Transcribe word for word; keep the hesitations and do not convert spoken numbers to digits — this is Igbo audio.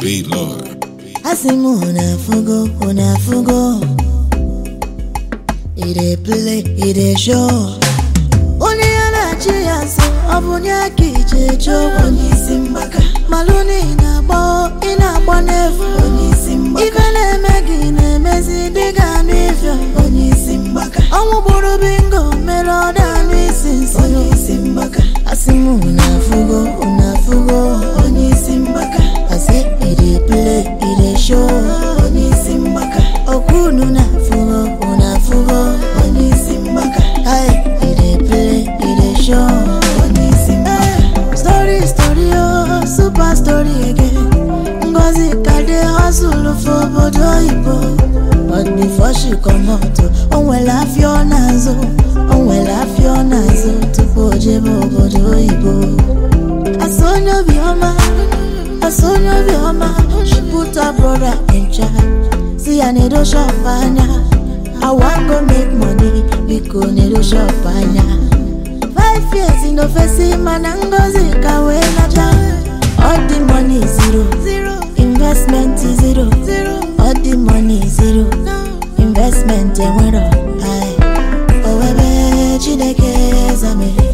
beat, Lord. Asimu unafugo, unafugo. Ide play, ide show. Oni anachi yaso, abunya kichecho. Oni simbaka. Maluni inabo, inabo nefu. Oni simbaka. Ikane megi nemezi diga nifyo. Oni simbaka. Omu buru bingo, meloda nisinsi. Oni simbaka. Asimu unafugo, unafugo. Oni simbaka. Ase ide play, ide show. Oni simbaka. Okunu nafugo, unafugo. Oni simbaka. Hey, ide play, ide show. Oni simbaka. Story, story, oh, super story again. Ngozi kade hustle for bodo ibo. But before she come out, on well laugh your nazo, on well laugh your nazo to bojebo bodo ibo. I saw your bioma, I saw your bioma. She put her brother in charge. See I need a shop anya. I want go make money because need a shop anya. Five years in the face man Ngozi kawe na jam. All the money is zero, zero. Investment is zero, zero. All the money is zero, no. Investment is zero. Aye. Oh, baby, Chineke zame.